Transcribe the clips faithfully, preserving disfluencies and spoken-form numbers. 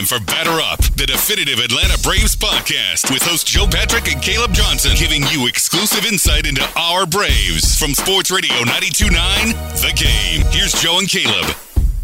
time for Batter Up, the definitive Atlanta Braves podcast with host Joe Patrick and Caleb Johnson, giving you exclusive insight into our Braves from Sports Radio ninety-two point nine, The Game. Here's Joe and Caleb.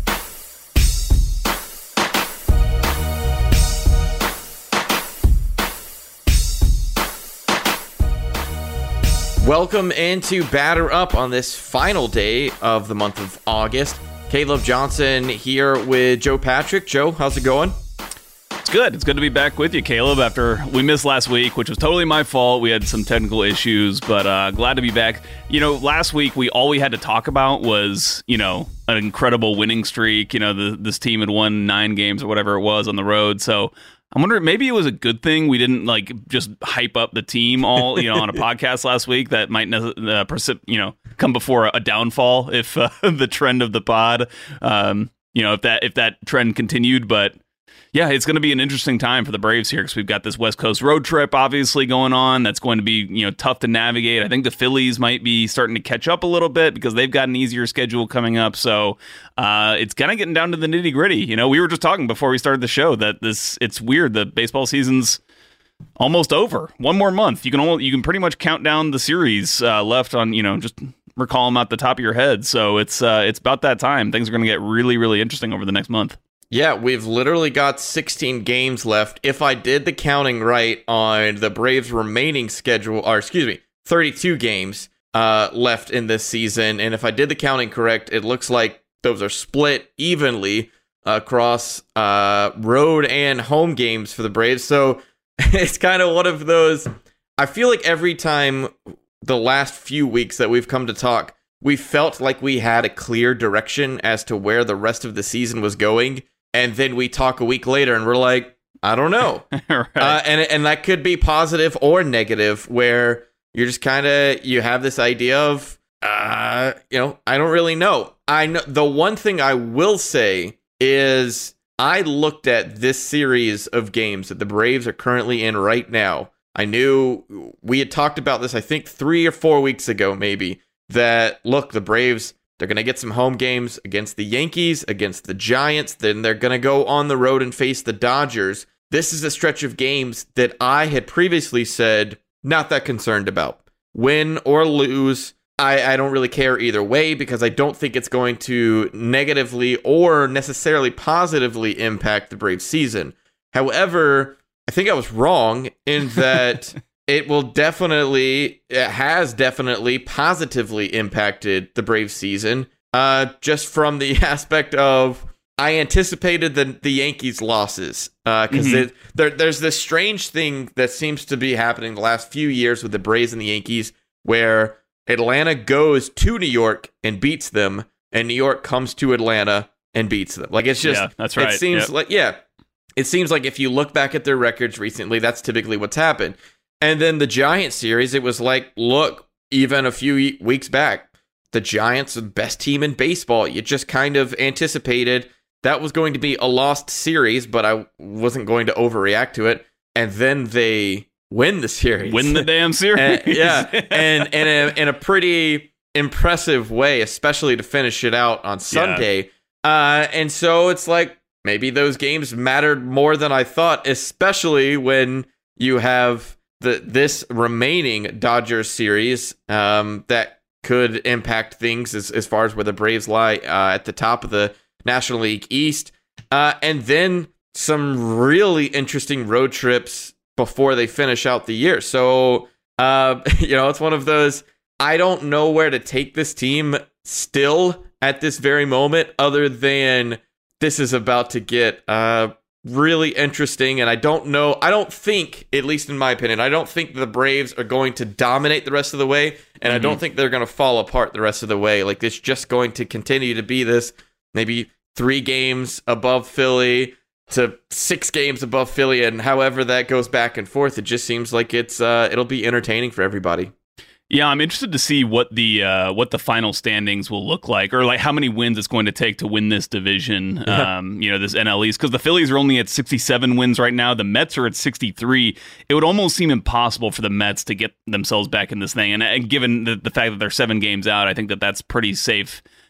Welcome into Batter Up on this final day of the month of August. Caleb Johnson here with Joe Patrick. Joe, how's it going? It's good. It's good to be back with you, Caleb, after we missed last week, which was totally my fault. We had some technical issues, but uh, glad to be back. You know, last week, we all we had to talk about was, you know, an incredible winning streak. You know, the, this team had won nine games or whatever it was on the road. So I'm wondering, maybe it was a good thing we didn't like just hype up the team all, you know, on a podcast last week. That might, uh, precip- you know, come before a downfall if uh, the trend of the pod, um, you know, if that if that trend continued. But yeah, it's going to be an interesting time for the Braves here because we've got this West Coast road trip obviously going on. That's going to be, you know, tough to navigate. I think the Phillies might be starting to catch up a little bit because they've got an easier schedule coming up. So uh, it's kind of getting down to the nitty gritty. You know, we were just talking before we started the show that this it's weird. The baseball season's almost over. One more month. You can almost, you can pretty much count down the series uh, left on, you know, just recall them at the top of your head. So it's uh, it's about that time. Things are going to get really, really interesting over the next month. Yeah, we've literally got sixteen games left. If I did the counting right on the Braves' remaining schedule, or excuse me, thirty-two games uh, left in this season. And if I did the counting correct, it looks like those are split evenly across uh, road and home games for the Braves. So it's kind of one of those, I feel like every time the last few weeks that we've come to talk, we felt like we had a clear direction as to where the rest of the season was going. And then we talk a week later and we're like, I don't know. right. uh, and and that could be positive or negative, where you're just kind of, you have this idea of, uh, you know, I don't really know. I know the one thing I will say is I looked at this series of games that the Braves are currently in right now. I knew we had talked about this, I think three or four weeks ago, maybe, that look, the Braves, they're going to get some home games against the Yankees, against the Giants. Then they're going to go on the road and face the Dodgers. This is a stretch of games that I had previously said not that concerned about. Win or lose, I, I don't really care either way because I don't think it's going to negatively or necessarily positively impact the Braves season. However, I think I was wrong in that it will definitely, it has definitely positively impacted the Braves season, uh, just from the aspect of I anticipated the, the Yankees' losses. Because uh, mm-hmm. there, there's this strange thing that seems to be happening the last few years with the Braves and the Yankees, where Atlanta goes to New York and beats them, and New York comes to Atlanta and beats them. Like, it's just, yeah, that's right. It seems yep. like, yeah, it seems like if you look back at their records recently, that's typically what's happened. And then the Giants series, it was like, look, even a few weeks back, the Giants are the best team in baseball. You just kind of anticipated that was going to be a lost series, but I wasn't going to overreact to it. And then they win the series. Win the damn series. and, yeah, and, and in, a, in a pretty impressive way, especially to finish it out on Sunday. Yeah. Uh, and so it's like, maybe those games mattered more than I thought, especially when you have the this remaining Dodgers series um, that could impact things as, as far as where the Braves lie uh, at the top of the National League East. Uh, and then some really interesting road trips before they finish out the year. So, uh, you know, it's one of those, I don't know where to take this team still at this very moment, other than this is about to get uh, really interesting. And I don't know, I don't think, at least in my opinion, I don't think the Braves are going to dominate the rest of the way. And mm-hmm. I don't think they're going to fall apart the rest of the way. Like, it's just going to continue to be this maybe three games above Philly to six games above Philly. And however that goes back and forth, it just seems like it's uh, it'll be entertaining for everybody. Yeah, I'm interested to see what the uh, what the final standings will look like, or like how many wins it's going to take to win this division. Yeah. Um, you know, this N L East, because the Phillies are only at sixty-seven wins right now. The Mets are at sixty-three. It would almost seem impossible for the Mets to get themselves back in this thing. And, and given the, the fact that they're seven games out, I think that that's pretty safe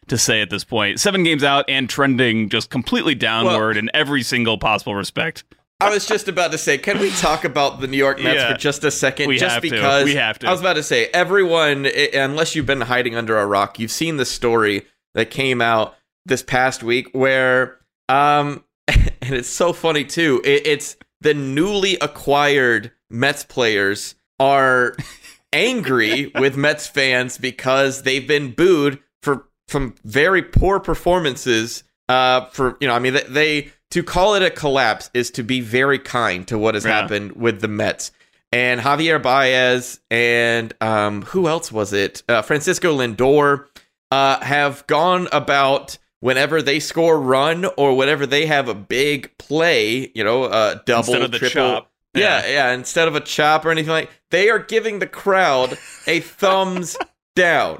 to say at this point. Seven games out and trending just completely downward well, in every single possible respect. I was just about to say, can we talk about the New York Mets yeah, for just a second? we just have because to. We have to. I was about to say, everyone, unless you've been hiding under a rock, you've seen the story that came out this past week where, um, and it's so funny too, it, it's the newly acquired Mets players are angry with Mets fans because they've been booed for from very poor performances. Uh, for you know, I mean, they, they to call it a collapse is to be very kind to what has yeah. happened with the Mets. And Javier Baez and um, who else was it? Uh, Francisco Lindor uh, have gone about whenever they score a run or whenever they have a big play, you know, uh, double, Instead of the triple. chop. Yeah. yeah, yeah. Instead of a chop or anything like, they are giving the crowd a thumbs down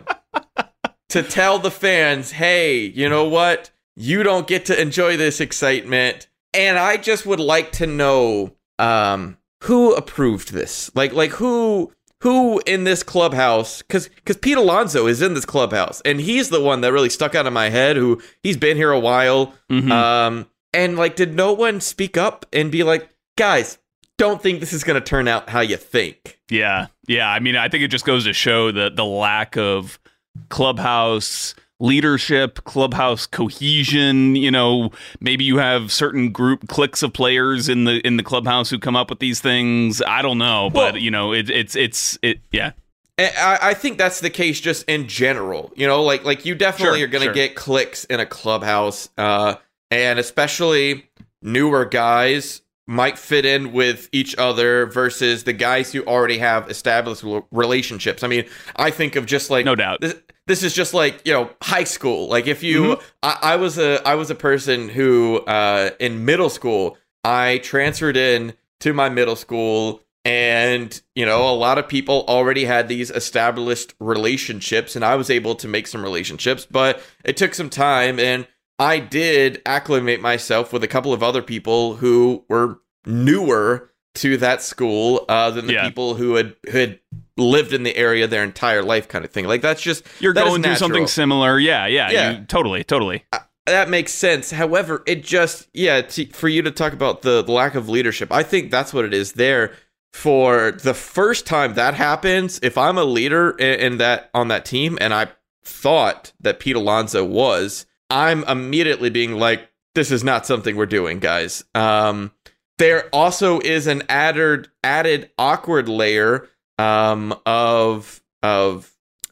to tell the fans, hey, you know what? You don't get to enjoy this excitement. And I just would like to know um, who approved this. Like, like who who in this clubhouse, because because Pete Alonso is in this clubhouse, and he's the one that really stuck out of my head, who he's been here a while. Mm-hmm. Um, and like, did no one speak up and be like, guys, don't think this is going to turn out how you think? Yeah. Yeah. I mean, I think it just goes to show the, the lack of clubhouse leadership, clubhouse cohesion. You know, maybe you have certain group cliques of players in the in the clubhouse who come up with these things. I don't know, but well, you know, it, it's it's it. Yeah, I, I think that's the case just in general. You know, like like you definitely sure, are going to sure. get cliques in a clubhouse, uh, and especially newer guys might fit in with each other versus the guys who already have established relationships. I mean, I think of just like no doubt. This, This is just like, you know, high school. Like if you, Mm-hmm. I, I was a, I was a person who, uh, in middle school, I transferred in to my middle school, and you know, a lot of people already had these established relationships, and I was able to make some relationships, but it took some time, and I did acclimate myself with a couple of other people who were newer to that school uh, than the yeah. people who had who had lived in the area their entire life, kind of thing. Like that's just you're that going through something similar. Yeah, yeah, yeah. You, totally, totally. Uh, that makes sense. However, it just yeah, t- for you to talk about the, the lack of leadership, I think that's what it is there. For the first time that happens, if I'm a leader in, in that on that team, and I thought that Pete Alonso was, I'm immediately being like, this is not something we're doing, guys. Um, there also is an added added awkward layer um, of of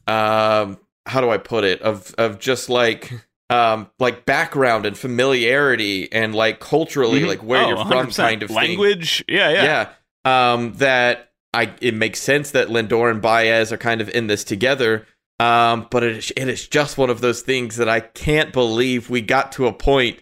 um, how do I put it? Of of just like um, like background and familiarity and like culturally, mm-hmm. like where oh, you're from, one hundred percent. kind of language. Thing. Yeah, yeah, yeah. Um, that I it makes sense that Lindor and Baez are kind of in this together. Um, but it, it is just one of those things that I can't believe we got to a point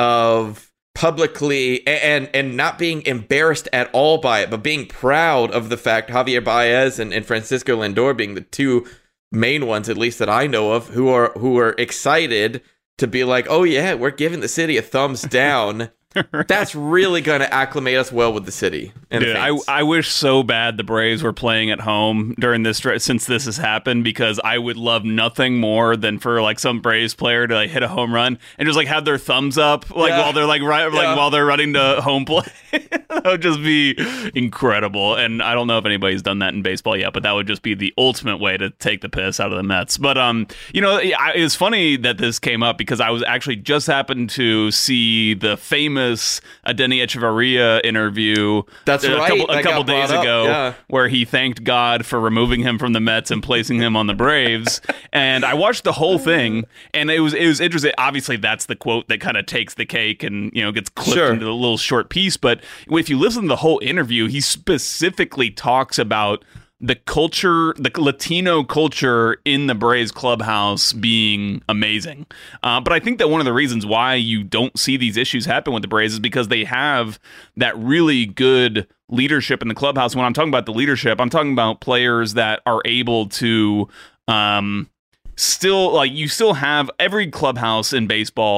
of publicly and and not being embarrassed at all by it, but being proud of the fact Javier Baez and, and Francisco Lindor being the two main ones, at least that I know of, who are who are excited to be like, oh yeah, we're giving the city a thumbs down. That's really going to acclimate us well with the city. And Dude, the I, fans. I wish so bad the Braves were playing at home during this stretch since this has happened, because I would love nothing more than for like some Braves player to like hit a home run and just like have their thumbs up like Yeah. while they're like right Yeah. like while they're running to home plate. That would just be incredible. And I don't know if anybody's done that in baseball yet, but that would just be the ultimate way to take the piss out of the Mets. But um, you know, it's funny that this came up because I was actually just happened to see the famous Adeiny Echeverria interview. That's a right. couple, a That couple got days brought up, ago, yeah. where he thanked God for removing him from the Mets and placing him on the Braves. And I watched the whole thing, and it was it was interesting. Obviously, that's the quote that kind of takes the cake and you know gets clipped Sure. into a little short piece. But if you listen to the whole interview, he specifically talks about the culture, the Latino culture in the Braves clubhouse being amazing. Uh, but I think that one of the reasons why you don't see these issues happen with the Braves is because they have that really good leadership in the clubhouse. When I'm talking about the leadership, I'm talking about players that are able to um, still, like, you still have every clubhouse in baseball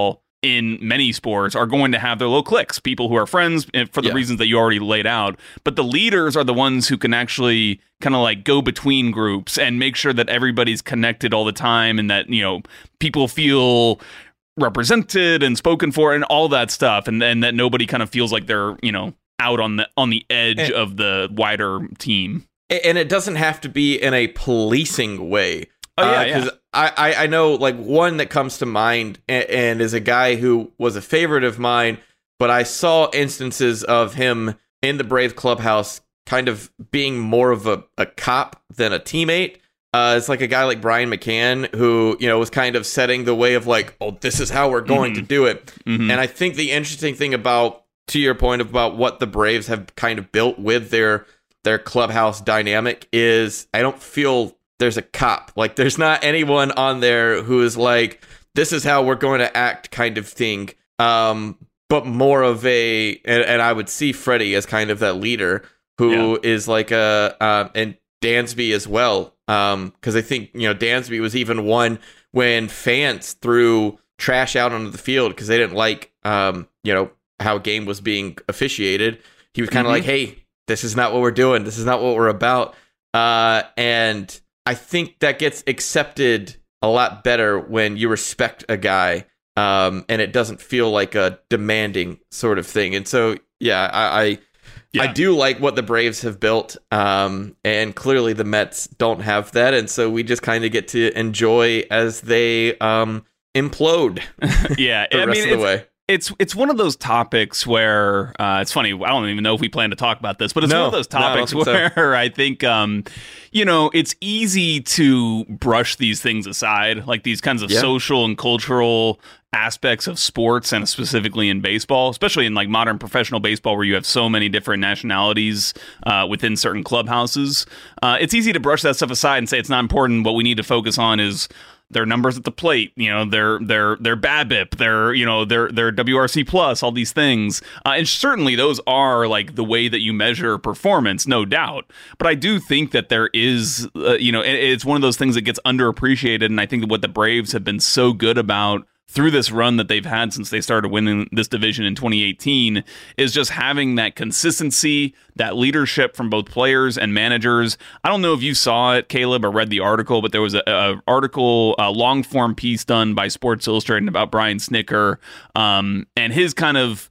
in many sports are going to have their little cliques, people who are friends for the yeah. reasons that you already laid out. But the leaders are the ones who can actually kind of like go between groups and make sure that everybody's connected all the time and that, you know, people feel represented and spoken for and all that stuff. And then that nobody kind of feels like they're, you know, out on the on the edge and, of the wider team. And it doesn't have to be in a policing way. Oh, yeah, uh, yeah. I, I know, like, one that comes to mind and, and is a guy who was a favorite of mine, but I saw instances of him in the Braves clubhouse kind of being more of a, a cop than a teammate. Uh, it's like a guy like Brian McCann who, you know, was kind of setting the way of like, oh, this is how we're going mm-hmm. to do it. Mm-hmm. And I think the interesting thing about, to your point about what the Braves have kind of built with their their clubhouse dynamic is I don't feel there's a cop. Like, there's not anyone on there who is like, this is how we're going to act kind of thing. Um, but more of a, and, and I would see Freddie as kind of that leader who yeah. is like a, uh, and Dansby as well. Um, because I think, you know, Dansby was even one when fans threw trash out onto the field because they didn't like, um, you know, how a game was being officiated. He was kind of mm-hmm. like, hey, this is not what we're doing. This is not what we're about. Uh, and I think that gets accepted a lot better when you respect a guy, um, and it doesn't feel like a demanding sort of thing. And so, yeah, I I, yeah. I do like what the Braves have built, um, and clearly the Mets don't have that, and so we just kind of get to enjoy as they um, implode. Yeah, the I rest mean, of the way. It's it's one of those topics where uh, it's funny. I don't even know if we plan to talk about this, but it's no, one of those topics no, I where so. I think, um, you know, it's easy to brush these things aside, like these kinds of yeah. social and cultural aspects of sports, and specifically in baseball, especially in like modern professional baseball, where you have so many different nationalities uh, within certain clubhouses. Uh, it's easy to brush that stuff aside and say it's not important. What we need to focus on is their numbers at the plate, you know, their their their BABIP, their you know their their W R C plus, all these things, uh, and certainly those are like the way that you measure performance, no doubt. But I do think that there is, uh, you know, it, it's one of those things that gets underappreciated, and I think that what the Braves have been so good about through this run that they've had since they started winning this division in twenty eighteen is just having that consistency, that leadership from both players and managers. I don't know if you saw it, Caleb, or read the article, but there was a, a article, a long form piece done by Sports Illustrated about Brian Snitker, um, and his kind of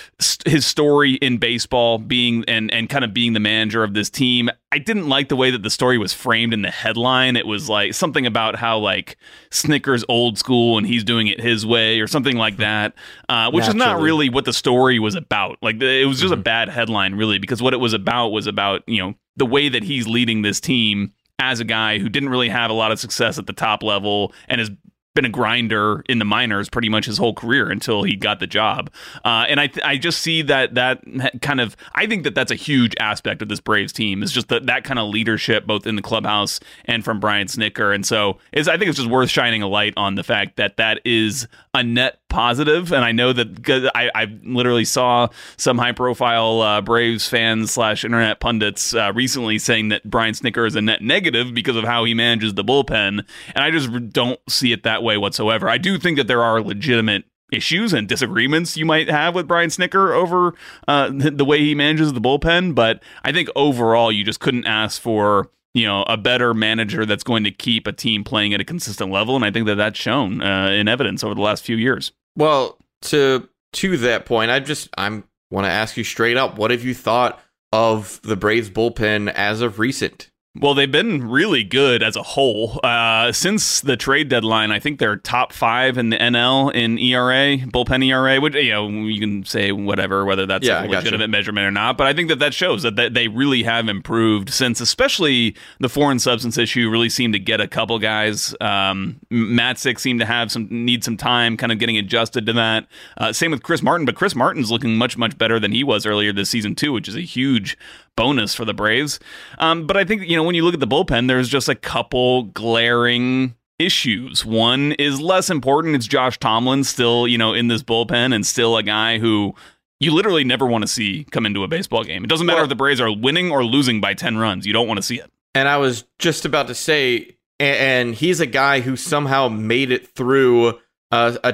his story in baseball being and and kind of being the manager of this team. I didn't like the way that the story was framed in the headline. It was like something about how like Snitker's old school and he's doing it his way or something like that, uh, which Naturally. is not really what the story was about. Like it was just mm-hmm. a bad headline, really, because what it was about was about, you know, the way that he's leading this team as a guy who didn't really have a lot of success at the top level and has been a grinder in the minors pretty much his whole career until he got the job. Uh, and I th- I just see that that kind of, I think that that's a huge aspect of this Braves team is just that that kind of leadership, both in the clubhouse and from Brian Snitker. And so is I think it's just worth shining a light on the fact that that is a net positive. And I know that I, I literally saw some high profile uh, Braves fans slash internet pundits uh, recently saying that Brian Snitker is a net negative because of how he manages the bullpen. And I just don't see it that way whatsoever. I do think that there are legitimate issues and disagreements you might have with Brian Snitker over uh, the, the way he manages the bullpen, but I think overall you just couldn't ask for, you know, a better manager that's going to keep a team playing at a consistent level, and I think that that's shown uh, in evidence over the last few years. Well, to to that point, I just I'm want to ask you straight up, what have you thought of the Braves bullpen as of recent? Well, they've been really good as a whole. Uh, since the trade deadline, I think they're top five in the N L in E R A, bullpen E R A, which, you know, you can say whatever, whether that's yeah, a legitimate measurement or not. But I think that that shows that they really have improved since, especially the foreign substance issue really seemed to get a couple guys. Um, Matzik seemed to have some, need some time kind of getting adjusted to that. Uh, same with Chris Martin, but Chris Martin's looking much, much better than he was earlier this season too, which is a huge bonus for the Braves. Um, but I think, you know, when you look at the bullpen, there's just a couple glaring issues. One is less important. It's Josh Tomlin still, you know, in this bullpen and still a guy who you literally never want to see come into a baseball game. It doesn't matter well, if the Braves are winning or losing by ten runs. You don't want to see it. And I was just about to say, and he's a guy who somehow made it through uh, a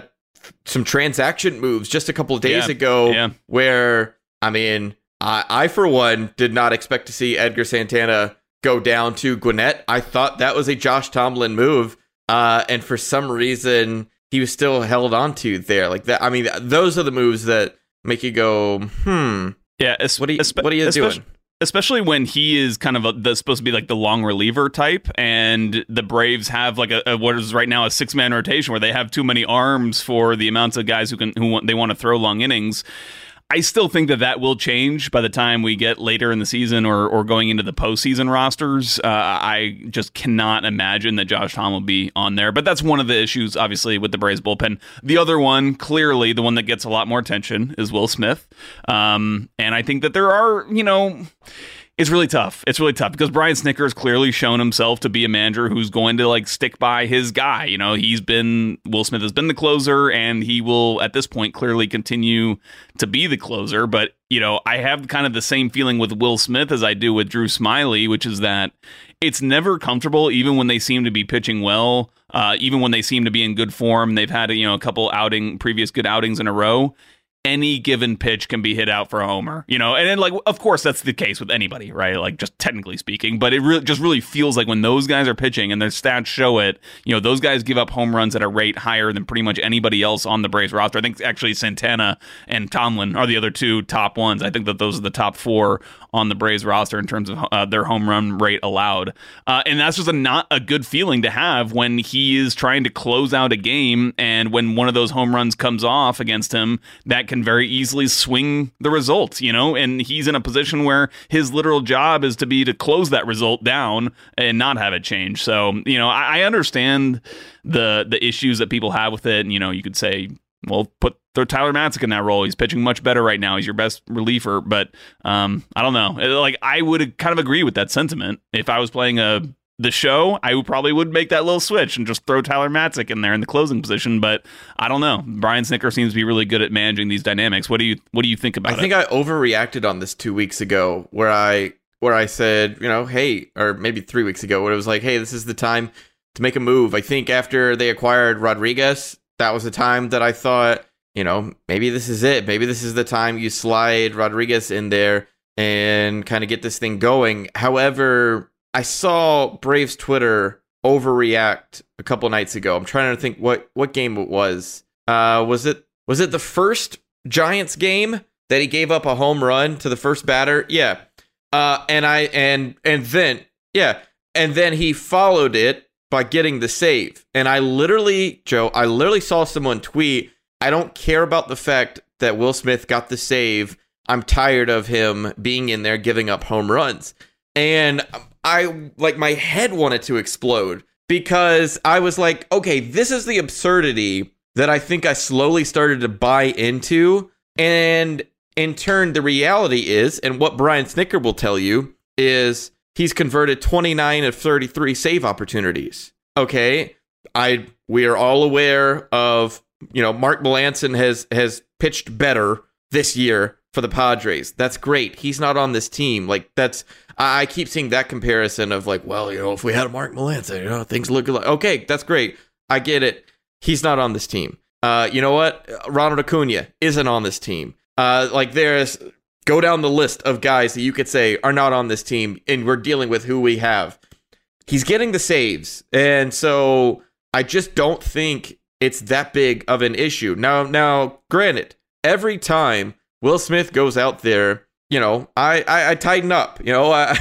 some transaction moves just a couple of days yeah. ago yeah. where, I mean, I, I, for one, did not expect to see Edgar Santana go down to Gwinnett. I thought that was a Josh Tomlin move. Uh, and for some reason, he was still held onto there. Like that. I mean, those are the moves that make you go, hmm. Yeah. Es- what, are you, espe- what are you doing? Especially when he is kind of a, the, supposed to be like the long reliever type, and the Braves have like a, a what is right now a six man rotation where they have too many arms for the amounts of guys who can who want, they want to throw long innings. I still think that that will change by the time we get later in the season or or going into the postseason rosters. Uh, I just cannot imagine that Josh Tomlin will be on there. But that's one of the issues, obviously, with the Braves bullpen. The other one, clearly, the one that gets a lot more attention is Will Smith. Um, and I think that there are, you know... It's really tough. It's really tough because Brian Snitker has clearly shown himself to be a manager who's going to like stick by his guy. You know, he's been, Will Smith has been the closer, and he will at this point clearly continue to be the closer. But, you know, I have kind of the same feeling with Will Smith as I do with Drew Smyly, which is that it's never comfortable, even when they seem to be pitching well, uh, even when they seem to be in good form. They've had, you know, a couple outing, previous good outings in a row. Any given pitch can be hit out for a homer, you know, and then like, of course, that's the case with anybody, right? Like, just technically speaking, but it really just really feels like when those guys are pitching and their stats show it, you know, those guys give up home runs at a rate higher than pretty much anybody else on the Braves roster. I think actually Santana and Tomlin are the other two top ones. I think that those are the top four on the Braves roster in terms of uh, their home run rate allowed. Uh, and that's just a not a good feeling to have when he is trying to close out a game, and when one of those home runs comes off against him, that can very easily swing the result, you know, and he's in a position where his literal job is to be to close that result down and not have it change. So, you know, I, I understand the the issues that people have with it. And, you know, you could say, well, put throw Tyler Matzek in that role. He's pitching much better right now. He's your best reliever. But um, I don't know. Like, I would kind of agree with that sentiment. If I was playing a the show, I would probably would make that little switch and just throw Tyler Matzek in there in the closing position. But I don't know. Brian Snitker seems to be really good at managing these dynamics. What do you What do you think about it? I think it? I overreacted on this two weeks ago, where I where I said, you know, hey, or maybe three weeks ago, where it was like, hey, this is the time to make a move. I think after they acquired Rodriguez, that was the time that I thought, you know, maybe this is it. Maybe this is the time you slide Rodriguez in there and kind of get this thing going. However, I saw Braves Twitter overreact a couple nights ago. I'm trying to think what, what game it was. Uh, was it was it the first Giants game that he gave up a home run to the first batter? Yeah. Uh, and I and and then yeah, and then he followed it by getting the save. And I literally, Joe, I literally saw someone tweet, I don't care about the fact that Will Smith got the save. I'm tired of him being in there giving up home runs. And I, like, my head wanted to explode because I was like, okay, this is the absurdity that I think I slowly started to buy into. And in turn, the reality is, and what Brian Snitker will tell you, is he's converted twenty-nine of thirty-three save opportunities. Okay, I we are all aware of, you know, Mark Melancon has has pitched better this year for the Padres. That's great. He's not on this team. Like, that's, I keep seeing that comparison of like, well, you know, if we had a Mark Melancon, you know, things look like, okay, that's great. I get it. He's not on this team. Uh, you know what? Ronald Acuna isn't on this team. Uh, like, there's, go down the list of guys that you could say are not on this team, and we're dealing with who we have. He's getting the saves, and so I just don't think it's that big of an issue. Now, now, granted, every time Will Smith goes out there, you know, I, I, I tighten up, you know, I,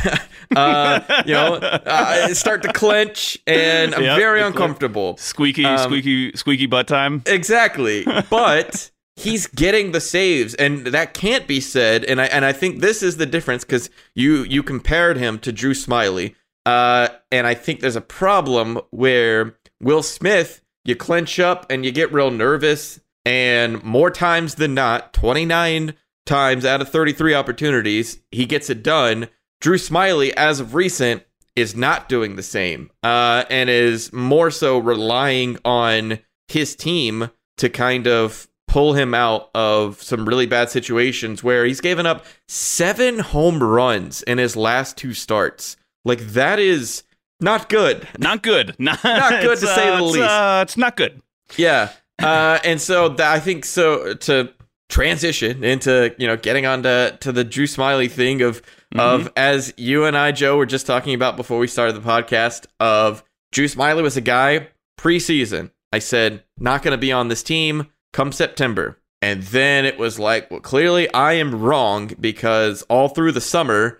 uh, you know, I start to clench, and I'm yep, very uncomfortable. Squeaky, um, squeaky, squeaky butt time. Exactly, but he's getting the saves, and that can't be said. And I and I think this is the difference, because you you compared him to Drew Smyly, uh, and I think there's a problem where Will Smith, you clench up and you get real nervous, and more times than not, twenty-nine times out of thirty-three opportunities, he gets it done. Drew Smyly, as of recent, is not doing the same, uh, and is more so relying on his team to kind of pull him out of some really bad situations where he's given up seven home runs in his last two starts. Like, that is not good. Not good. Not, not good, to say uh, the it's, least. Uh, it's not good. Yeah. uh, and so th- I think so to transition into, you know, getting on to, to the Drew Smyly thing of, mm-hmm. of, as you and I, Joe, were just talking about before we started the podcast, of Drew Smyly was a guy preseason. I said, not going to be on this team come September. And then it was like, well, clearly I am wrong, because all through the summer,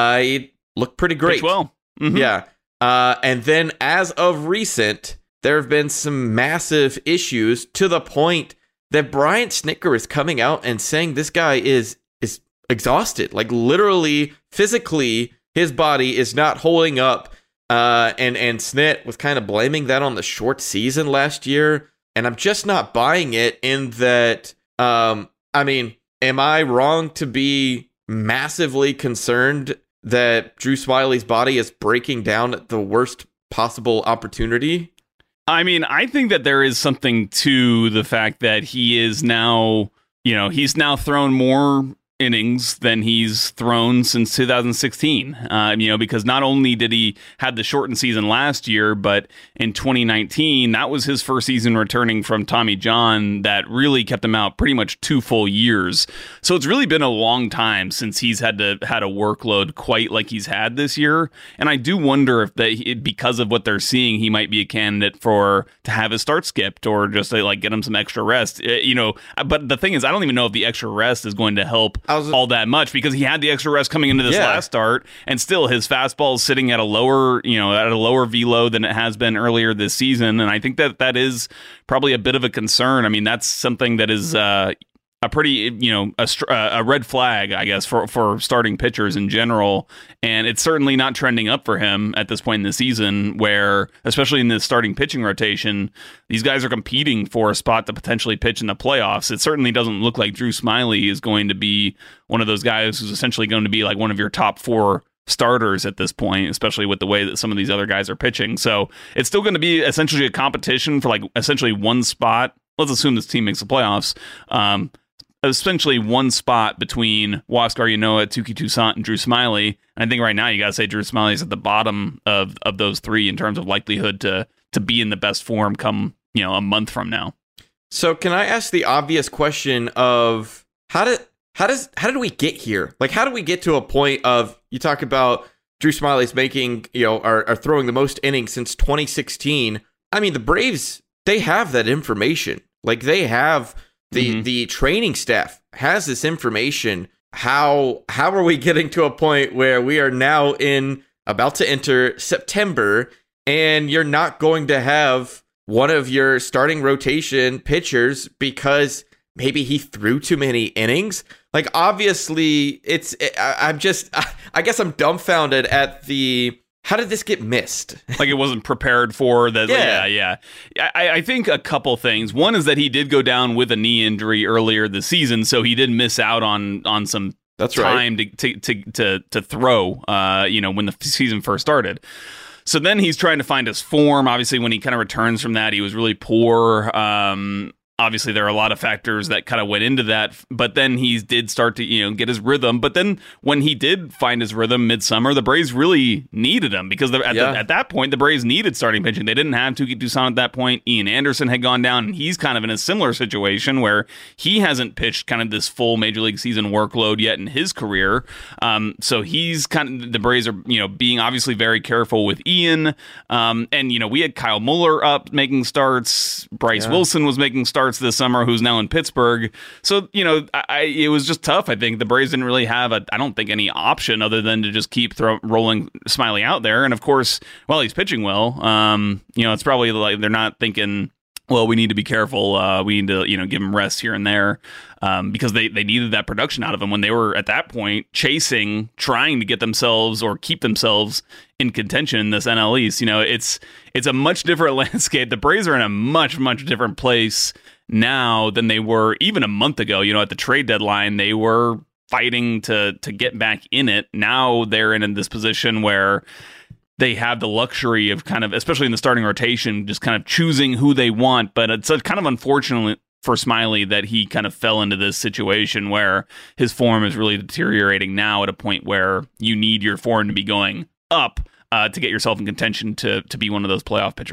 I looked pretty great. Pitched well. Mm-hmm. Yeah. Uh, and then as of recent, there have been some massive issues, to the point that Brian Snitker is coming out and saying this guy is is exhausted. Like, literally, physically, his body is not holding up. Uh, and, and Snit was kind of blaming that on the short season last year. And I'm just not buying it, in that, um, I mean, am I wrong to be massively concerned that Drew Smyly's body is breaking down at the worst possible opportunity? I mean, I think that there is something to the fact that he is now, you know, he's now thrown more innings than he's thrown since two thousand sixteen. Uh, you know, because not only did he have the shortened season last year, but in twenty nineteen, that was his first season returning from Tommy John that really kept him out pretty much two full years. So it's really been a long time since he's had to had a workload quite like he's had this year. And I do wonder if they, because of what they're seeing, he might be a candidate for to have his start skipped, or just to, like, get him some extra rest. You know, but the thing is, I don't even know if the extra rest is going to help Was, all that much, because he had the extra rest coming into this yeah. last start, and still his fastball is sitting at a lower, you know, at a lower velo than it has been earlier this season. And I think that that is probably a bit of a concern. I mean, that's something that is uh, a pretty, you know, a, a red flag, I guess, for, for starting pitchers in general. And it's certainly not trending up for him at this point in the season, where, especially in the starting pitching rotation, these guys are competing for a spot to potentially pitch in the playoffs. It certainly doesn't look like Drew Smyly is going to be one of those guys who's essentially going to be like one of your top four starters at this point, especially with the way that some of these other guys are pitching. So it's still going to be essentially a competition for, like, essentially one spot. Let's assume this team makes the playoffs. Um, essentially one spot between Huascar Ynoa, Touki Toussaint, and Drew Smyly. And I think right now you got to say Drew Smyly is at the bottom of, of those three in terms of likelihood to to be in the best form come, you know, a month from now. So can I ask the obvious question of how did how does how did we get here? Like, how do we get to a point of, you talk about Drew Smyly's making, you know, are, are throwing the most innings since twenty sixteen. I mean, the Braves, they have that information. Like, they have The mm-hmm. the training staff has this information. How how are we getting to a point where we are now in about to enter September, and you're not going to have one of your starting rotation pitchers because maybe he threw too many innings? Like, obviously, it's I, I'm just I, I guess I'm dumbfounded at the. How did this get missed? Like, it wasn't prepared for that. Yeah, yeah. yeah. I, I think a couple things. One is that he did go down with a knee injury earlier this season, so he did miss out on on some That's time right. to, to to to to throw. Uh, you know, when the season first started. So then he's trying to find his form. Obviously, when he kind of returns from that, he was really poor. Um, Obviously, there are a lot of factors that kind of went into that, but then he did start to, you know, get his rhythm. But then when he did find his rhythm midsummer, the Braves really needed him, because at, yeah. the, at that point, the Braves needed starting pitching. They didn't have Touki Toussaint at that point. Ian Anderson had gone down, and he's kind of in a similar situation where he hasn't pitched kind of this full major league season workload yet in his career. Um, so he's kind of, the Braves are, you know, being obviously very careful with Ian. Um, and, you know, we had Kyle Muller up making starts. Bryce yeah. Wilson was making starts this summer, who's now in Pittsburgh. So, you know, I, it was just tough. I think the Braves didn't really have a, I don't think, any option other than to just keep throw, rolling Smyly out there. And of course, while he's pitching well, um, you know, it's probably like they're not thinking, well, we need to be careful. Uh, we need to, you know, give him rest here and there, um, because they, they needed that production out of him when they were at that point chasing, trying to get themselves or keep themselves in contention in this N L East. You know, it's it's a much different landscape. The Braves are in a much, much different place now than they were even a month ago. You know, at the trade deadline, they were fighting to to get back in it. Now they're in, in this position where they have the luxury of kind of, especially in the starting rotation, just kind of choosing who they want. But it's a kind of unfortunate for Smyly that he kind of fell into this situation where his form is really deteriorating now at a point where you need your form to be going up uh, to get yourself in contention to to be one of those playoff pitchers.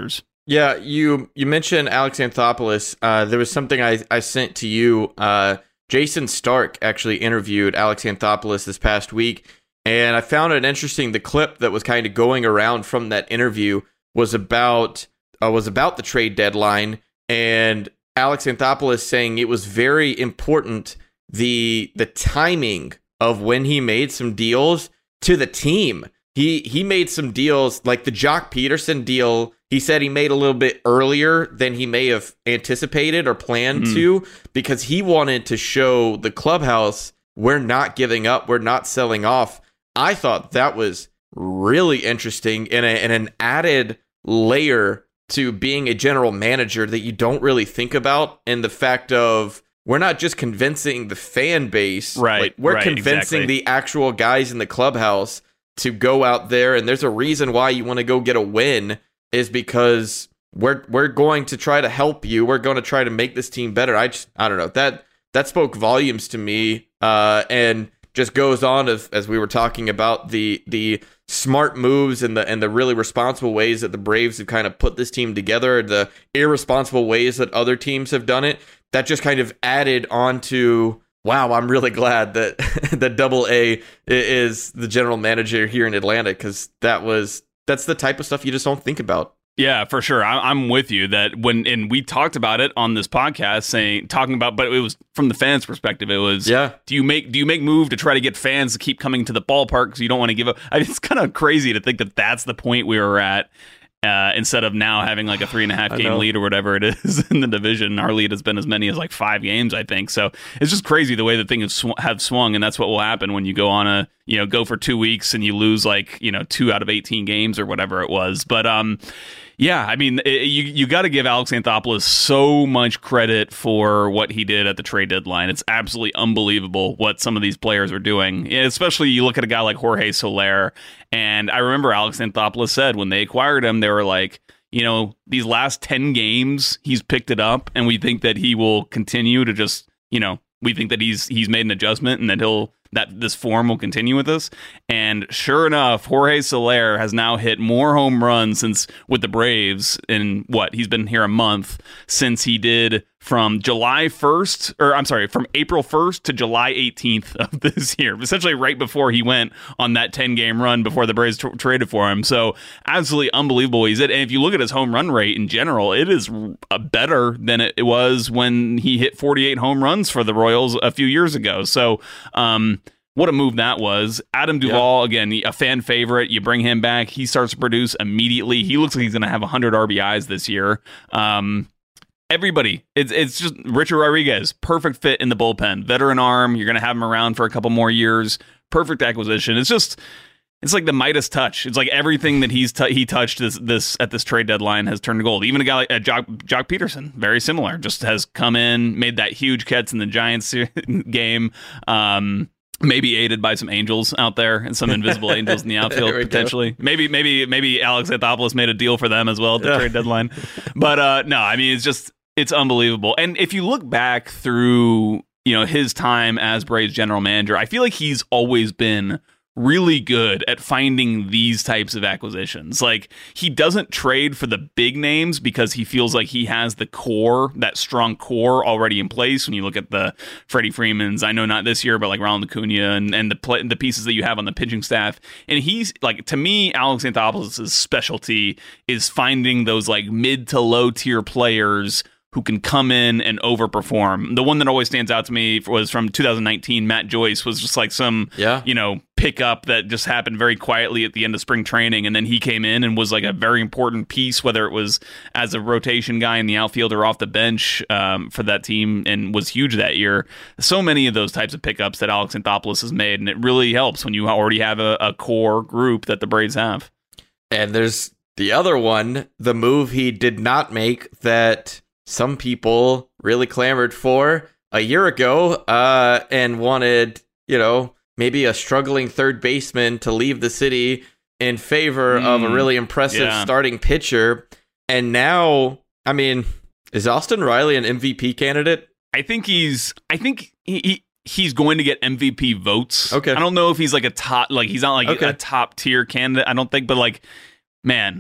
Yeah, you you mentioned Alex Anthopoulos. Uh, there was something I, I sent to you. Uh, Jason Stark actually interviewed Alex Anthopoulos this past week, and I found it interesting. The clip that was kind of going around from that interview was about uh, was about the trade deadline, and Alex Anthopoulos saying it was very important the the timing of when he made some deals to the team. He he made some deals like the Jock Peterson deal. He said he made a little bit earlier than he may have anticipated or planned mm. to, because he wanted to show the clubhouse, we're not giving up, we're not selling off. I thought that was really interesting and, a, and an added layer to being a general manager that you don't really think about, and the fact of we're not just convincing the fan base, right? Like, we're right, convincing exactly. the actual guys in the clubhouse to go out there, and there's a reason why you want to go get a win, is because we're we're going to try to help you. We're going to try to make this team better. I just I don't know, that that spoke volumes to me, uh, and just goes on as as we were talking about the the smart moves and the and the really responsible ways that the Braves have kind of put this team together, the irresponsible ways that other teams have done it. That just kind of added on to, wow, I'm really glad that that Double A is the general manager here in Atlanta, because that was that's the type of stuff you just don't think about. Yeah, for sure. I, I'm with you that when, and we talked about it on this podcast, saying talking about, but it was from the fans' perspective. It was, yeah. Do you make do you make move to try to get fans to keep coming to the ballpark because you don't want to give up? I mean, it's kind of crazy to think that that's the point we were at. Uh, instead of now having like a three and a half game lead or whatever it is in the division, our lead has been as many as like five games, I think. So it's just crazy the way that things sw- have swung, and that's what will happen when you go on a, you know, go for two weeks and you lose like, you know, two out of eighteen games or whatever it was. But um, yeah, I mean, it, you you got to give Alex Anthopoulos so much credit for what he did at the trade deadline. It's absolutely unbelievable what some of these players are doing, especially you look at a guy like Jorge Soler. And I remember Alex Anthopoulos said when they acquired him, they were like, you know, these last ten games, he's picked it up, and we think that he will continue to just, you know, we think that he's he's made an adjustment and that he'll that this form will continue with us. And sure enough, Jorge Soler has now hit more home runs since with the Braves in what he's been here a month since he did from July first, or I'm sorry, from April first to July eighteenth of this year, essentially right before he went on that ten game run before the Braves t- traded for him. So absolutely unbelievable. He's it. And if you look at his home run rate in general, it is uh, better than it was when he hit forty-eight home runs for the Royals a few years ago. So, um, what a move that was. Adam Duvall, yeah. again, a fan favorite. You bring him back. He starts to produce immediately. He looks like he's going to have one hundred R B Is this year. Um, everybody. It's it's just Richard Rodriguez. Perfect fit in the bullpen. Veteran arm. You're going to have him around for a couple more years. Perfect acquisition. It's just, it's like the Midas touch. It's like everything that he's t- he touched this this at this trade deadline has turned to gold. Even a guy like uh, Jock, Jock Peterson, very similar. Just has come in, made that huge catch in the Giants game. Um, Maybe aided by some angels out there and some invisible angels in the outfield potentially. Go. Maybe, maybe, maybe Alex Anthopoulos made a deal for them as well at the yeah. trade deadline. But uh, no, I mean, it's just it's unbelievable. And if you look back through, you know, his time as Braves general manager, I feel like he's always been really good at finding these types of acquisitions. Like, he doesn't trade for the big names because he feels like he has the core, that strong core already in place. When you look at the Freddie Freemans, I know not this year, but like Ronald Acuna and, and the play, the pieces that you have on the pitching staff. And he's like, to me, Alex Anthopoulos' specialty is finding those like mid to low tier players who can come in and overperform. The one that always stands out to me was from two thousand nineteen. Matt Joyce was just like some, yeah. you know, pickup that just happened very quietly at the end of spring training. And then he came in and was like a very important piece, whether it was as a rotation guy in the outfield or off the bench um, for that team, and was huge that year. So many of those types of pickups that Alex Anthopoulos has made. And it really helps when you already have a, a core group that the Braves have. And there's the other one, the move he did not make that some people really clamored for a year ago uh, and wanted, you know, maybe a struggling third baseman to leave the city in favor mm, of a really impressive yeah. starting pitcher. And now, I mean, is Austin Riley an M V P candidate? I think he's, I think he, he he's going to get M V P votes. Okay. I don't know if he's like a top, like he's not like okay. a top tier candidate, I don't think, but like, man,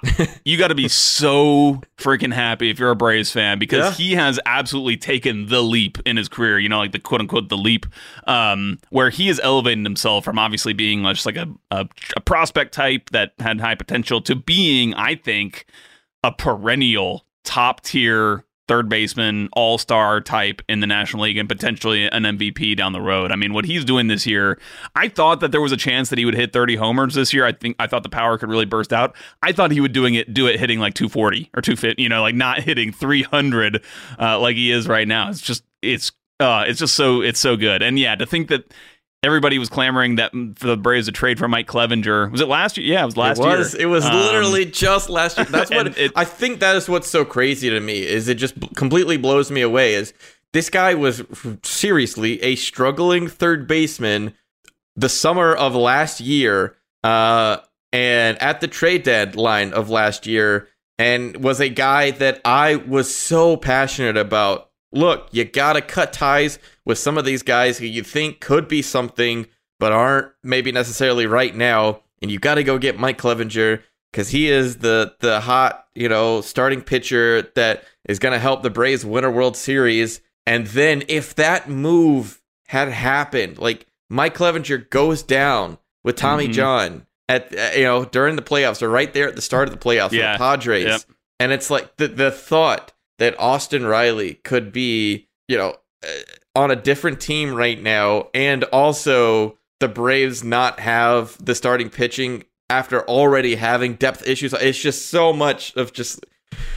you got to be so freaking happy if you're a Braves fan, because Yeah. he has absolutely taken the leap in his career, you know, like the quote unquote the leap, um, where he has elevated himself from obviously being just like a, a, a prospect type that had high potential to being, I think, a perennial top tier third baseman, all-star type in the National League, and potentially an M V P down the road. I mean, what he's doing this year, I thought that there was a chance that he would hit thirty homers this year. I think I thought the power could really burst out. I thought he would doing it, do it hitting like two forty or two fifty, you know, like not hitting three hundred uh, like he is right now. It's just, it's, uh, it's just so, it's so good. And yeah, to think that everybody was clamoring that for the Braves to trade for Mike Clevenger. Was it last year? Yeah, it was last it was, year. It was um, literally just last year. That's what it, I think. That is what's so crazy to me. Is it just b- completely blows me away? Is this guy was seriously a struggling third baseman the summer of last year, uh, and at the trade deadline of last year, and was a guy that I was so passionate about. Look, you gotta cut ties with some of these guys who you think could be something, but aren't maybe necessarily right now. And you gotta go get Mike Clevenger, because he is the the hot, you know, starting pitcher that is gonna help the Braves win a World Series. And then if that move had happened, like Mike Clevenger goes down with Tommy mm-hmm. John at uh, you know during the playoffs, or right there at the start of the playoffs yeah. with the Padres, yep. and it's like the the thought that Austin Riley could be, you know, uh, on a different team right now, and also the Braves not have the starting pitching after already having depth issues. It's just so much of just.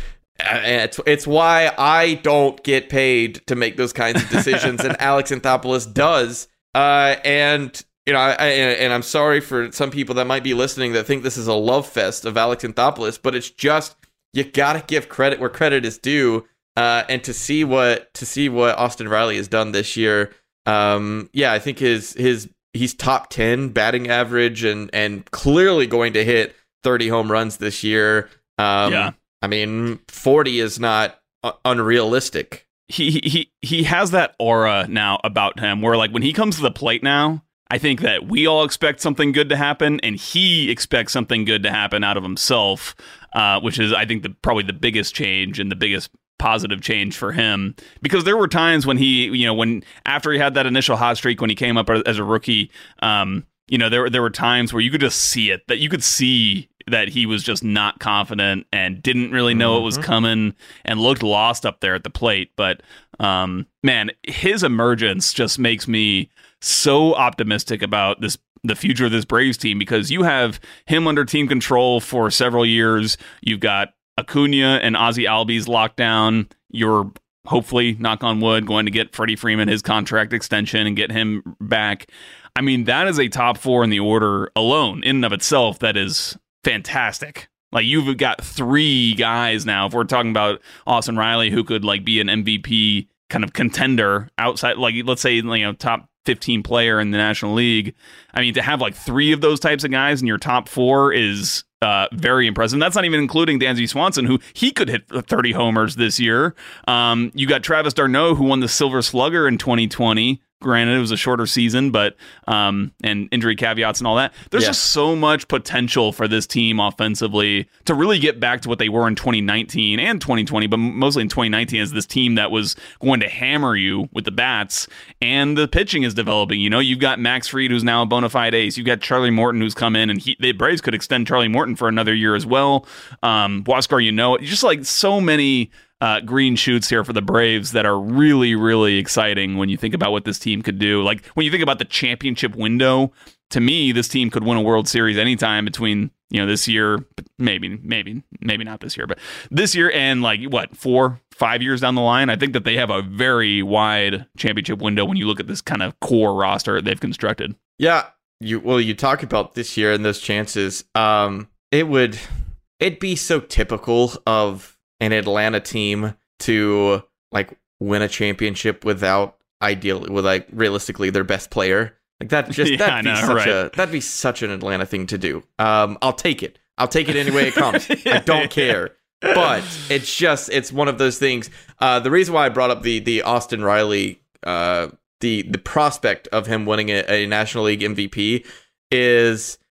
Uh, it's it's why I don't get paid to make those kinds of decisions, and Alex Anthopoulos does. Uh, and you know, I, I, and I'm sorry for some people that might be listening that think this is a love fest of Alex Anthopoulos, but it's just. You gotta give credit where credit is due, uh, and to see what to see what Austin Riley has done this year. Um, yeah, I think his his he's top ten batting average, and and clearly going to hit thirty home runs this year. Um, yeah, I mean, forty is not uh, unrealistic. He he he has that aura now about him, where like when he comes to the plate now, I think that we all expect something good to happen, and he expects something good to happen out of himself, uh, which is, I think, the probably the biggest change and the biggest positive change for him. Because there were times when he, you know, when after he had that initial hot streak when he came up as a rookie, um, you know, there there were times where you could just see it, that you could see that he was just not confident and didn't really know mm-hmm. it was coming and looked lost up there at the plate. But um, man, his emergence just makes me so optimistic about this the future of this Braves team, because you have him under team control for several years. You've got Acuna and Ozzie Albies locked down. You're hopefully, knock on wood, going to get Freddie Freeman his contract extension and get him back. I mean, that is a top four in the order alone in and of itself. That is fantastic. Like, you've got three guys now, if we're talking about Austin Riley, who could like be an M V P kind of contender outside, like let's say, you know, top fifteen player in the National League. I mean, to have like three of those types of guys in your top four is uh, very impressive. And that's not even including Dansby Swanson, who he could hit thirty homers this year. Um, you got Travis d'Arnaud, who won the Silver Slugger in twenty twenty. Granted, it was a shorter season, but um, and injury caveats and all that. There's yeah. just so much potential for this team offensively to really get back to what they were in twenty nineteen and twenty twenty, but mostly in twenty nineteen as this team that was going to hammer you with the bats. And the pitching is developing. You know, you've got Max Fried, who's now a bona fide ace. You've got Charlie Morton, who's come in, and he, the Braves could extend Charlie Morton for another year as well. Um, Huascar, you know, just like so many Uh, green shoots here for the Braves that are really, really exciting when you think about what this team could do. Like, when you think about the championship window, to me, this team could win a World Series anytime between, you know, this year, maybe, maybe, maybe not this year, but this year and like, what, four, five years down the line. I think that they have a very wide championship window when you look at this kind of core roster they've constructed. Yeah. You, well, you talk about this year and those chances. Um, it would, it'd be so typical of an Atlanta team to like win a championship without ideally with like realistically their best player. Like that just yeah, that'd be know, such right. a that'd be such an Atlanta thing to do. Um, I'll take it. I'll take it any way it comes. I don't care. But it's just it's one of those things. Uh, the reason why I brought up the the Austin Riley uh, the the prospect of him winning a, a National League M V P is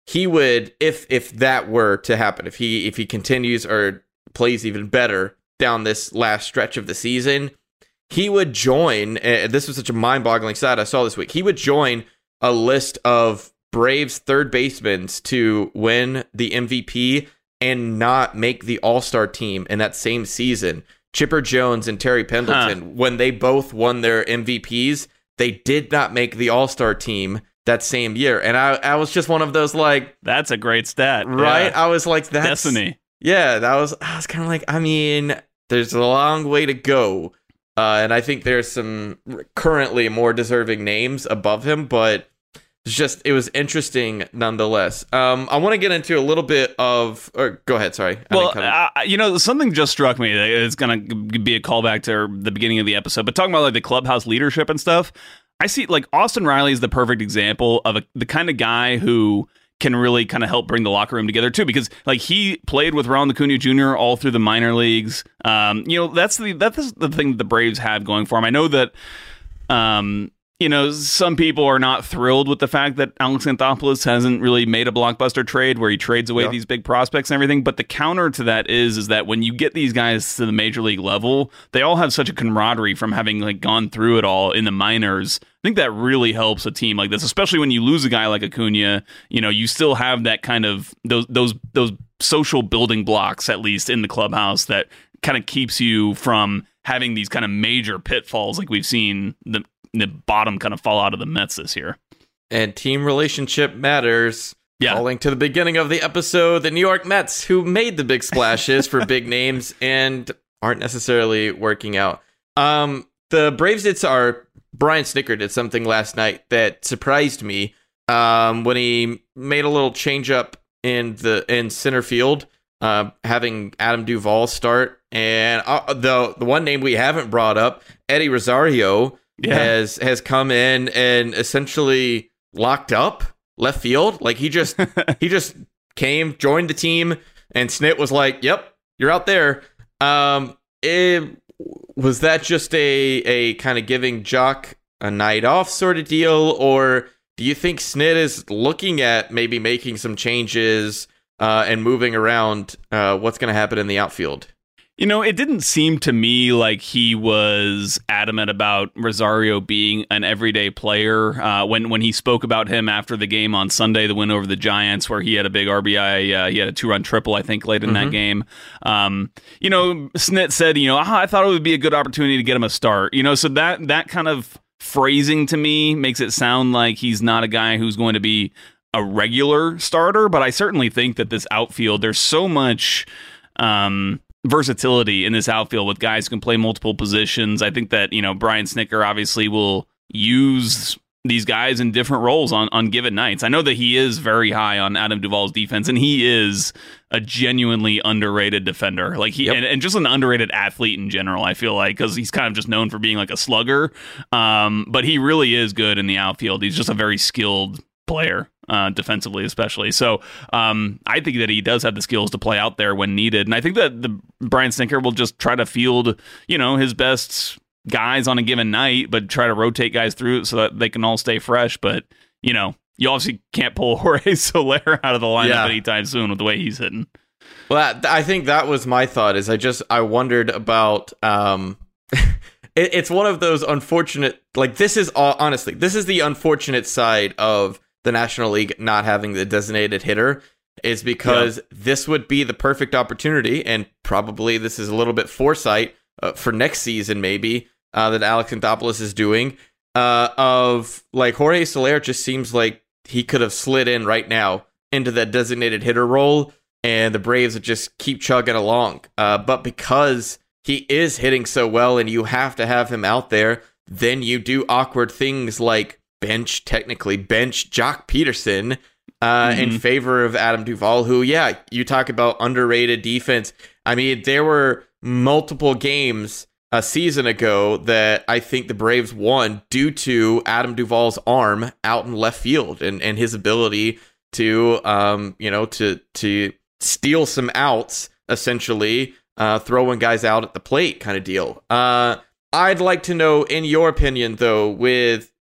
he would, if if that were to happen, if he if he continues or plays even better down this last stretch of the season, he would join, and this was such a mind-boggling stat I saw this week, he would join a list of Braves third basemen to win the M V P and not make the All-Star team in that same season. Chipper Jones and Terry Pendleton, huh. when they both won their M V Ps, they did not make the All-Star team that same year. And I, I was just one of those, like... That's a great stat. Right? Yeah. I was like, that's... Destiny. Yeah, that was... I was kind of like, I mean, there's a long way to go. Uh, and I think there's some currently more deserving names above him, but it's just, it was interesting nonetheless. Um, I want to get into a little bit of, or go ahead, sorry. I well, kind of... uh, you know, something just struck me. It's going to be a callback to the beginning of the episode, but talking about like the clubhouse leadership and stuff, I see like Austin Riley is the perfect example of a, the kind of guy who can really kind of help bring the locker room together too, because like he played with Ronald Acuna Junior all through the minor leagues. Um, you know, that's the that's the thing that the Braves have going for them. I know that, um, you know, some people are not thrilled with the fact that Alex Anthopoulos hasn't really made a blockbuster trade where he trades away yeah. these big prospects and everything. But the counter to that is, is that when you get these guys to the major league level, they all have such a camaraderie from having like gone through it all in the minors. I think that really helps a team like this, especially when you lose a guy like Acuna. You know, you still have that kind of those those those social building blocks, at least in the clubhouse, that kind of keeps you from having these kind of major pitfalls like we've seen the the bottom kind of fall out of the Mets this year. And team relationship matters. Yeah. Calling to the beginning of the episode, the New York Mets, who made the big splashes for big names and aren't necessarily working out. Um, the Braves did our Brian Snitker did something last night that surprised me um, when he made a little change up in the in center field, uh, having Adam Duvall start. And uh, the the one name we haven't brought up, Eddie Rosario, yeah. has has come in and essentially locked up left field. Like he just he just came, joined the team, and Snit was like, "Yep, you're out there." Um, it, was that just a a kind of giving Jock a night off sort of deal, or do you think Snit is looking at maybe making some changes uh, and moving around uh, what's going to happen in the outfield? You know, it didn't seem to me like he was adamant about Rosario being an everyday player. Uh, when when he spoke about him after the game on Sunday, the win over the Giants, where he had a big R B I, uh, he had a two-run triple, I think, late in mm-hmm. that game. Um, you know, Snit said, you know, oh, I thought it would be a good opportunity to get him a start. You know, so that that kind of phrasing to me makes it sound like he's not a guy who's going to be a regular starter. But I certainly think that this outfield, there's so much Um, versatility in this outfield with guys who can play multiple positions. I think that, you know, Brian Snitker obviously will use these guys in different roles on, on given nights. I know that he is very high on Adam Duvall's defense, and he is a genuinely underrated defender. Like he, yep. and, and just an underrated athlete in general, I feel like, because he's kind of just known for being like a slugger. Um, but he really is good in the outfield. He's just a very skilled player. Uh, defensively, especially. So um, I think that he does have the skills to play out there when needed. And I think that the Brian Snitker will just try to field, you know, his best guys on a given night, but try to rotate guys through it so that they can all stay fresh. But, you know, you obviously can't pull Jorge Soler out of the lineup yeah. anytime soon with the way he's hitting. Well, I think that was my thought, is I just, I wondered about, um, it, it's one of those unfortunate, like this is, all, honestly, this is the unfortunate side of the National League not having the designated hitter, is because yep. this would be the perfect opportunity, and probably this is a little bit foresight uh, for next season maybe, uh, that Alex Anthopoulos is doing, uh, of like Jorge Soler just seems like he could have slid in right now into that designated hitter role, and the Braves would just keep chugging along. Uh, but because he is hitting so well and you have to have him out there, then you do awkward things like bench, technically bench Jock Peterson uh, mm-hmm. in favor of Adam Duvall, who, yeah, you talk about underrated defense. I mean, there were multiple games a season ago that I think the Braves won due to Adam Duvall's arm out in left field and, and his ability to, um, you know, to to steal some outs, essentially, uh, throwing guys out at the plate kind of deal. Uh, I'd like to know, in your opinion, though, with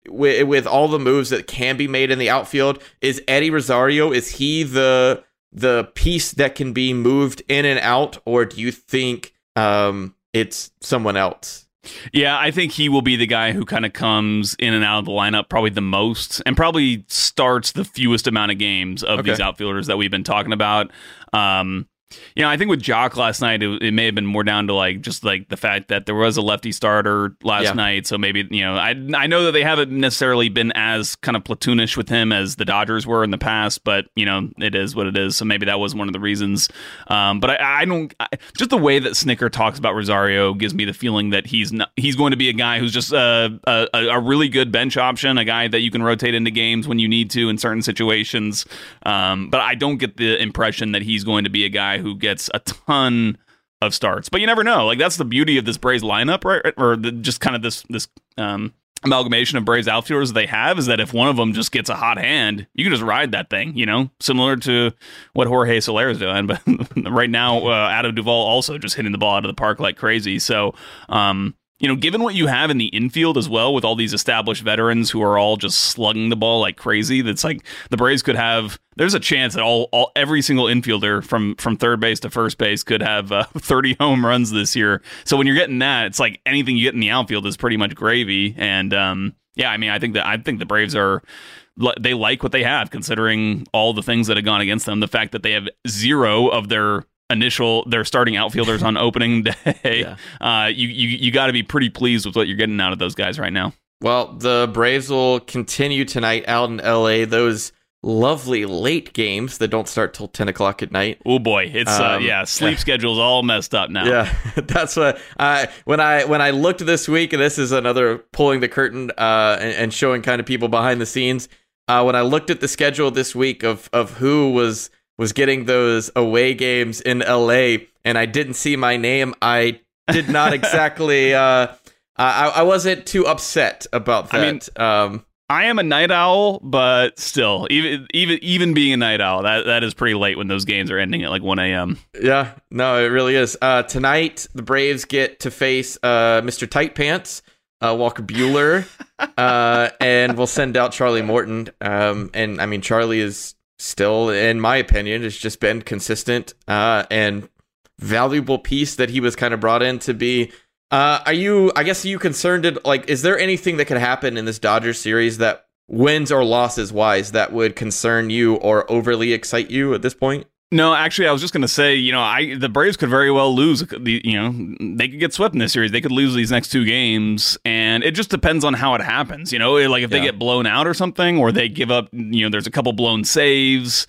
with, with all the moves that can be made in the outfield, is Eddie Rosario, is he the the piece that can be moved in and out, or do you think um, it's someone else? Yeah, I think he will be the guy who kind of comes in and out of the lineup probably the most, and probably starts the fewest amount of games of Okay. these outfielders that we've been talking about. Um, you know, I think with Jock last night, it, it may have been more down to like just like the fact that there was a lefty starter last Yeah. night. So maybe, you know, I I know that they haven't necessarily been as kind of platoonish with him as the Dodgers were in the past, but, you know, it is what it is. So maybe that was one of the reasons. Um, but I, I don't, I, just the way that Snicker talks about Rosario gives me the feeling that he's not, he's going to be a guy who's just a, a, a really good bench option, a guy that you can rotate into games when you need to in certain situations. Um, but I don't get the impression that he's going to be a guy who gets a ton of starts, but you never know. Like, that's the beauty of this Braves lineup, right? Or the, just kind of this this um, amalgamation of Braves outfielders they have, is that if one of them just gets a hot hand, you can just ride that thing, you know, similar to what Jorge Soler is doing. But right now, uh, Adam Duvall also just hitting the ball out of the park like crazy. So, um, you know, given what you have in the infield as well, with all these established veterans who are all just slugging the ball like crazy, that's like the Braves could have. There's a chance that all, all every single infielder from from third base to first base could have uh, thirty home runs this year. So when you're getting that, it's like anything you get in the outfield is pretty much gravy. And um, yeah, I mean, I think that I think the Braves are. They like what they have, considering all the things that have gone against them. The fact that they have zero of their initial their starting outfielders on opening day, yeah. uh, you you you got to be pretty pleased with what you're getting out of those guys right now. Well, the Braves will continue tonight out in L A. Those lovely late games that don't start till ten o'clock at night. Oh boy, it's um, uh, yeah, sleep schedule's all messed up now. Yeah, that's what I when I when I looked this week, and this is another pulling the curtain uh, and, and showing kind of people behind the scenes. Uh, when I looked at the schedule this week of of who was was getting those away games in L A, and I didn't see my name, I did not exactly. uh, I I wasn't too upset about that. I mean, um, I am a night owl, but still, even even even being a night owl, that that is pretty late when those games are ending at like one a.m. Yeah, no, it really is. Uh, tonight, the Braves get to face uh, Mister Tight Pants, uh, Walker Buehler, uh, and we'll send out Charlie Morton. Um, and I mean, Charlie is still, in my opinion, has just been consistent uh, and valuable piece that he was kind of brought in to be. Uh, are you, I guess, are you concerned, at, like, is there anything that could happen in this Dodgers series that wins or losses wise that would concern you or overly excite you at this point? No, actually, I was just going to say, you know, I the Braves could very well lose. The, you know, they could get swept in this series. They could lose these next two games, and it just depends on how it happens. You know, like if they yeah. get blown out or something, or they give up, you know, there's a couple blown saves,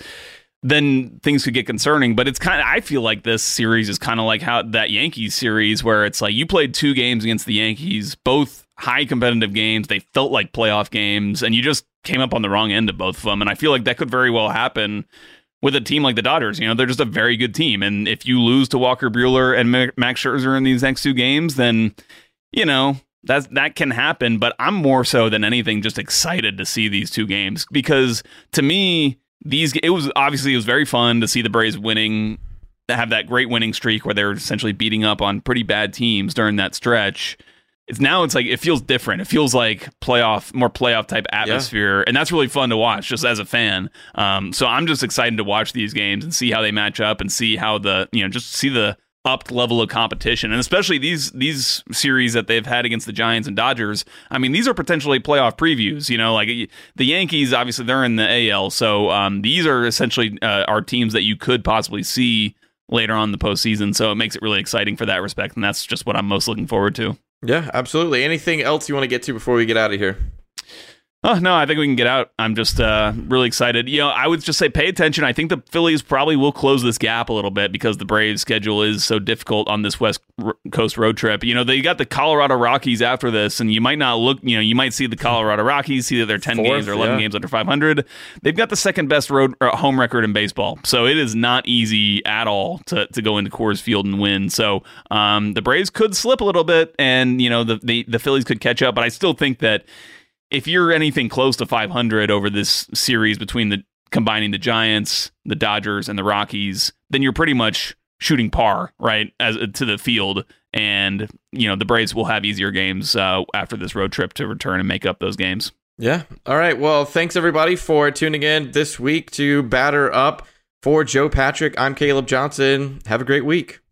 then things could get concerning. But it's kind of, I feel like this series is kind of like how that Yankees series, where it's like you played two games against the Yankees, both high competitive games. They felt like playoff games, and you just came up on the wrong end of both of them. And I feel like that could very well happen with a team like the Dodgers. You know, they're just a very good team. And if you lose to Walker Buehler and Max Scherzer in these next two games, then, you know, That that can happen. But I'm more so than anything just excited to see these two games, because to me, these it was obviously it was very fun to see the Braves winning, to have that great winning streak where they were essentially beating up on pretty bad teams during that stretch. It's now it's like it feels different. It feels like playoff, more playoff type atmosphere, yeah. and that's really fun to watch just as a fan. Um, so I'm just excited to watch these games and see how they match up and see how the you know just see the upped level of competition, and especially these these series that they've had against the Giants and Dodgers. I mean, these are potentially playoff previews. You know, like the Yankees, obviously they're in the A L, so um, these are essentially uh, our teams that you could possibly see later on in the postseason. So it makes it really exciting for that respect, and that's just what I'm most looking forward to. Yeah, absolutely. Anything else you want to get to before we get out of here? Oh, no, I think we can get out. I'm just uh, really excited. You know, I would just say pay attention. I think the Phillies probably will close this gap a little bit because the Braves' schedule is so difficult on this West Coast road trip. You know, they got the Colorado Rockies after this, and you might not look, you know, you might see the Colorado Rockies, see that they're ten Fourth, games or eleven yeah. games under five hundred. They've got the second best road uh, home record in baseball. So it is not easy at all to, to go into Coors Field and win. So um, the Braves could slip a little bit, and, you know, the, the, the Phillies could catch up. But I still think that if you're anything close to five hundred over this series between the combining the Giants, the Dodgers, and the Rockies, then you're pretty much shooting par, right, as to the field. And, you know, the Braves will have easier games uh, after this road trip to return and make up those games. Yeah. All right. Well, thanks everybody for tuning in this week to Batter Up. For Joe Patrick, I'm Caleb Johnson. Have a great week.